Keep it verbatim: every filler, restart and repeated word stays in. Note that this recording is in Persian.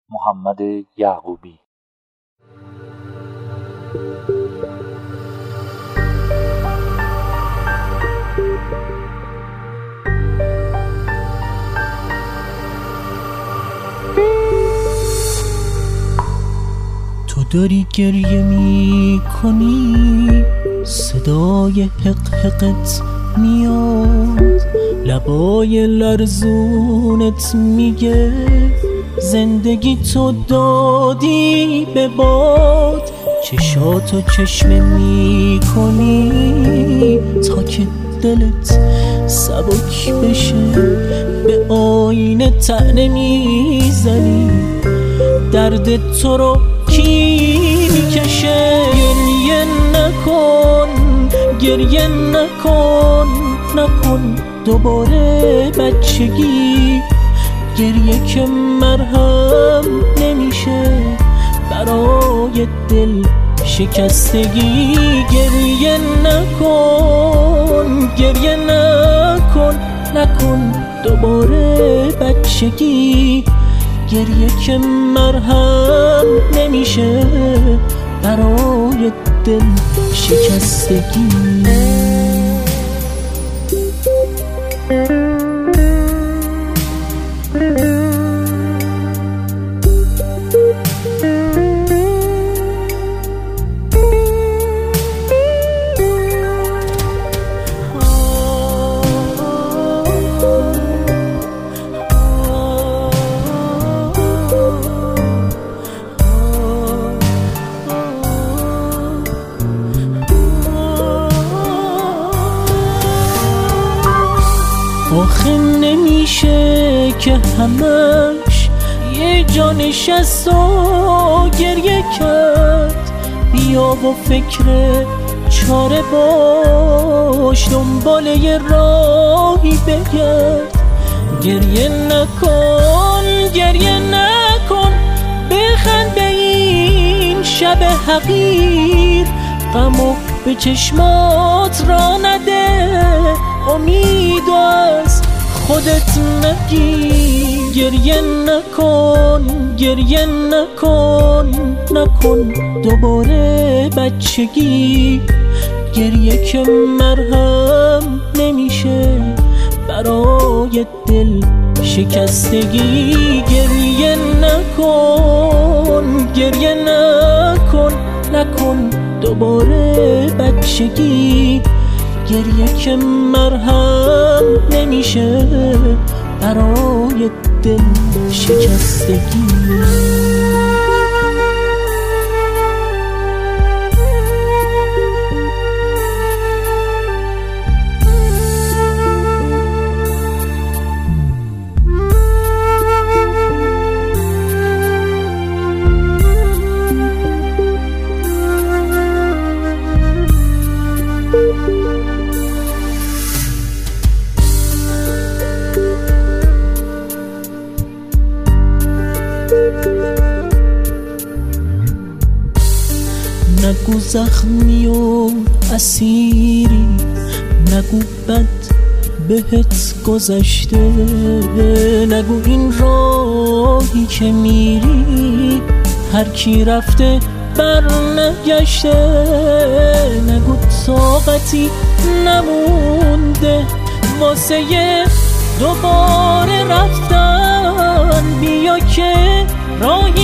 محمد یعقوبی. تو داری گریه می کنی، صدای حق حقت میاد، لبای لرزونت میگه زندگی تو دادی به باد. چشاتو چشمه می کنی تا که دلت سبک بشه، به آینه طعنه میزنی درد تو رو کی میکشه. گریه نکن گریه نکن نکن دوباره بچگی، گریه که مرهم نمیشه برای دل شکستگی. گریه نکن گریه نکن نکن دوباره بچگی، گریه که مرهم نمیشه برای دل شکستگی. آخه نمیشه که همش یه جا نشست و گریه کرد. بیا و فکر چاره باش، دنبال یه راهی بگرد. گریه نکن گریه نکن، بخند به این شب حقیر، غمو به چشمات را نده، امیدو از خودت نگیر. گریه نکن گریه نکن نکن دوباره بچگی، گریه که مرهم نمیشه برای دل شکستگی. گریه نکن گریه نکن نکن دوباره بچگی، گریه که مرهم نمیشه برای دل شکستگی. نگو زخمی و اسیری، نگو بد بهت گذشته، نگو این راهی که میری هر کی رفته بر نگشته، نگو طاقتی نمونده واسه دوباره رفتن. بیا که راهی